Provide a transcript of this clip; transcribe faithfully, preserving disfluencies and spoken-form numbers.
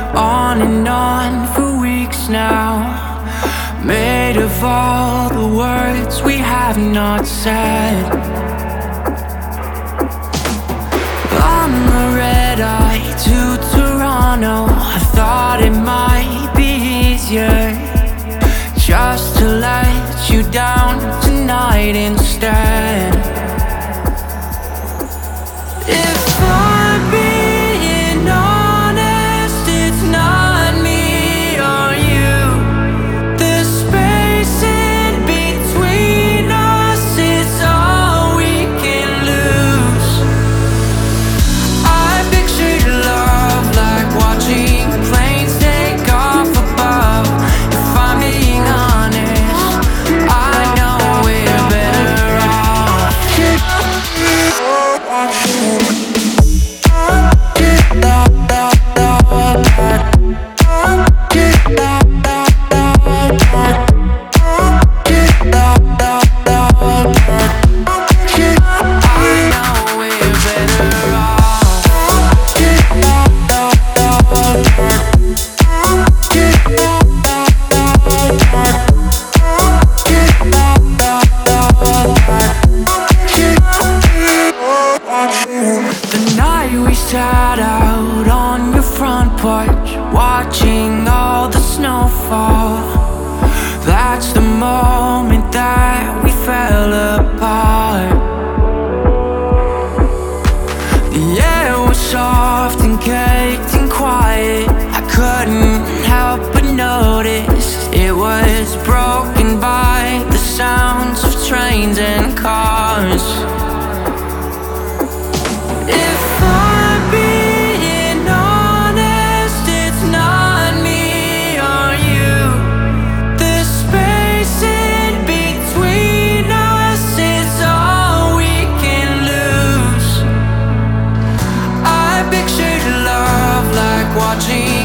on and on for weeks now, made of all the words we have not said. On the red eye to Toronto, I thought it might be easier just to let you down tonight instead. If I'm being honest, it's not me or you. The space in between us is all we can lose. I pictured love like watching planes take off above. If I'm being honest, I know we're better off. The night we sat out on your front porch, watching all the snowfall, that's the moment that we fell apart. The air was soft and caked and quiet. I couldn't help but notice it was broken by the sounds of trains and cars. If I'm being honest, it's not me or you. The space in between us is all we can lose. I pictured love like watching